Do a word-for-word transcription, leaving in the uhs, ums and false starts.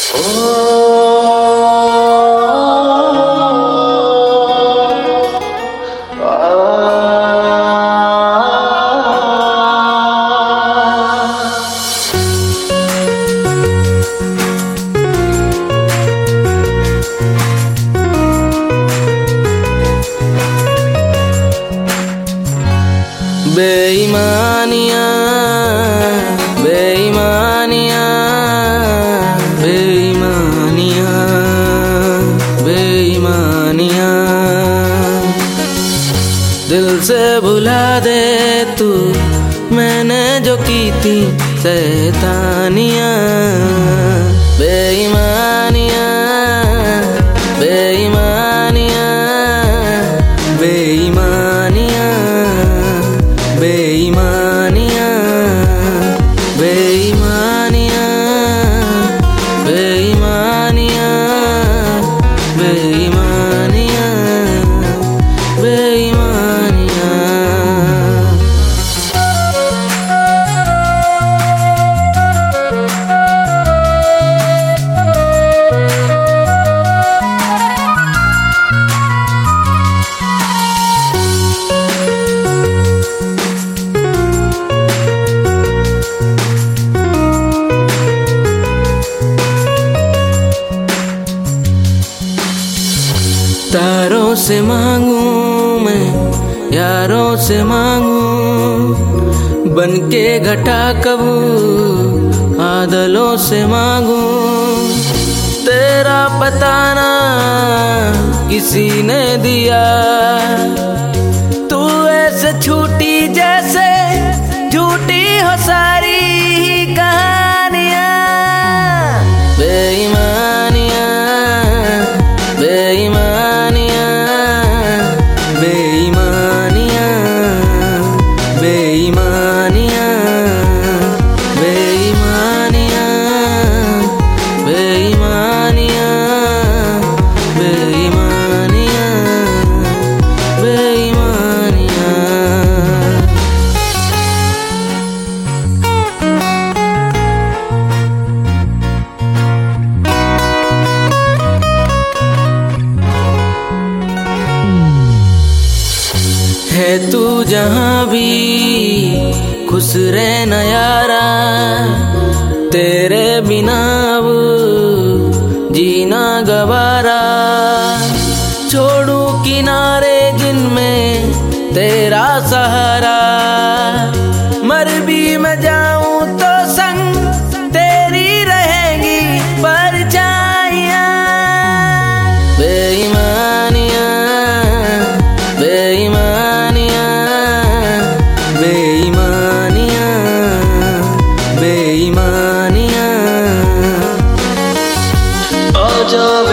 बेईमानियाँ बेईमानियाँ बेईमानियाँ बेईमानियाँ दिल से भुला दे तू मैंने जो की थी शैतानियाँ। बेईमानियाँ बेईमानियाँ बेईमानियाँ बेईमानियाँ बेईमानियाँ बेईमानियाँ बेईमानियाँ बेईमानियाँ। तारों से मांगू मैं यारों से मांगू बन के घटा कबू बादलों से मांगू तेरा पता ना किसी ने दिया तू ऐसे छूटी जैसे झूठी हो सारी कहानियाँ। बेईमानियाँ बेईमानियाँ बेईमानियाँ बेईमानियाँ बेईमानियाँ बेईमानियाँ बेईमानियाँ बेईमानियाँ। है तू जहाँ भी खुश रहना यारा तेरे बिना अब जीना गवारा छोड़ू किनारे जिनमें तेरा सहारा मर भी मैं जाऊं तो संग तेरी रहेंगी परछाइयाँ। बेईमानियाँ बेईमानियाँ बेईमानियाँ बेईमानियाँ। आजा